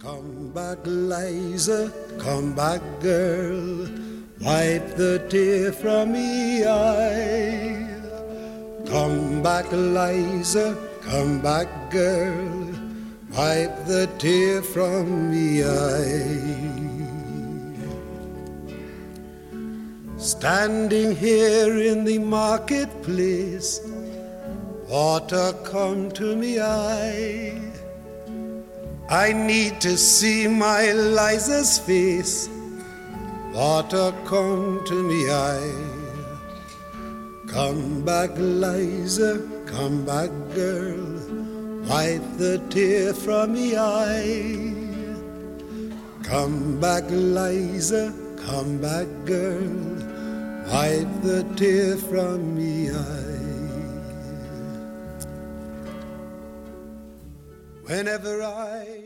Come back, Liza, come back, girl, wipe the tear from me eye. Come back, Liza, come back, girl, wipe the tear from me eye. Standing here in the marketplace, water come to me eye. I need to see my Liza's face. Water come to me eye. Come back, Liza, come back, girl, wipe the tear from me eye. Come back, Liza, come back, girl, wipe the tear from me eye. Whenever I